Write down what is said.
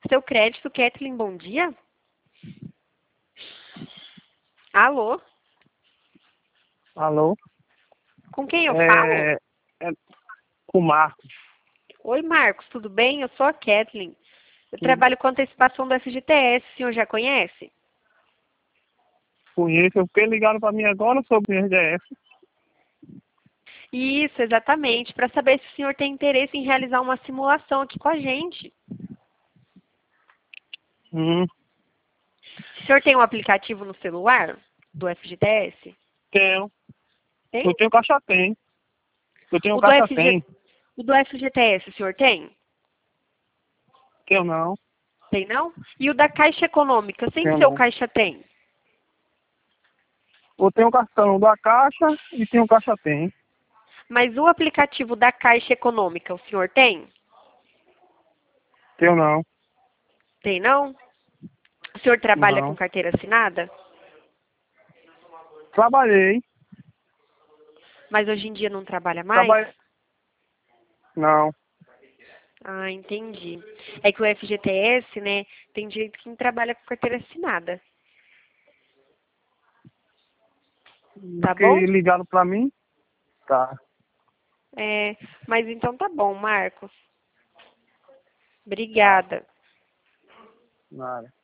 Seu crédito, Kathleen, bom dia. Alô? Alô? Com quem eu falo? É com o Marcos. Oi, Marcos, tudo bem? Eu sou a Kathleen. Eu Tudo. trabalho com antecipação do FGTS, o senhor já conhece? Conheço, porque ligaram para mim agora sobre o RDF. Isso, exatamente, para saber se o senhor tem interesse em realizar uma simulação aqui com a gente. Hum, O senhor tem um aplicativo no celular do FGTS? tenho. Tem? Eu tenho caixa tem. Eu tenho O do caixa tem. o do FGTS, o senhor tem? Tenho não. Tem não? E o da Caixa Econômica, sem Tenho ser o não. Caixa Tem? Eu tenho cartão da Caixa e tenho caixa tem. Mas o aplicativo da Caixa Econômica, o senhor tem? Tenho não. Tem não? O senhor trabalha com Não. carteira assinada? Trabalhei. Mas hoje em dia não trabalha mais? Trabalhei. Não. Ah, entendi. É que o FGTS, né, tem direito quem trabalha com carteira assinada. Tá bom? Porque ligaram para mim. Tá. É, mas então tá bom, Marcos. Tá. Obrigada. Nada.